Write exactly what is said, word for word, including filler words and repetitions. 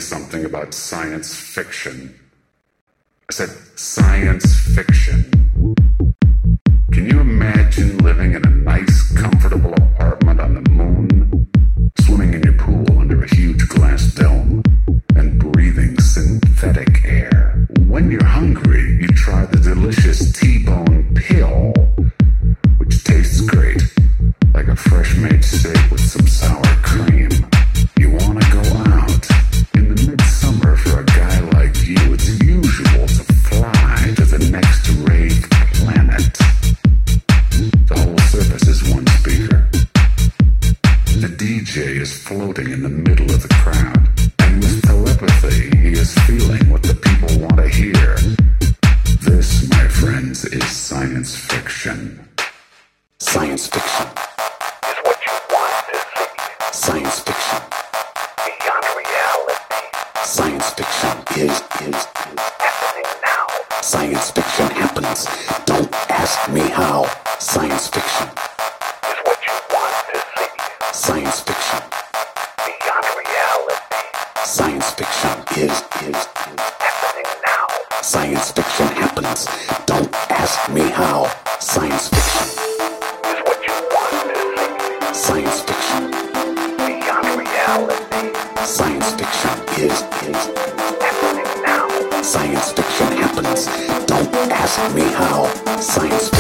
something about science fiction. I said science fiction. Can you imagine living in a nice, comfortable apartment on the moon, swimming in your pool under a huge glass dome, and breathing synthetic air? When you're hungry, you try the delicious T-bone pill, which tastes great, like a fresh-made steak with some sour cream. You want to go out. In the midsummer, for a guy like you, it's usual to fly to the next rave planet. The whole surface is one speaker. The D J is floating in the middle of the crowd, and with telepathy, he is feeling what the people want to hear. This, my friends, is science fiction. Science fiction is what you want to see. Science fiction Beyond reality. Science fiction is, is, is Happening now. Science fiction happens. Don't ask me how. Science fiction Is what you want to see. Science fiction Beyond reality. Science fiction is, is, is Happening now. Science fiction happens. Don't ask me how. Science fiction Is what you want to see. Science fiction Beyond reality. Science fiction is, is, Happening now. Science fiction happens. Don't ask me how. Science fiction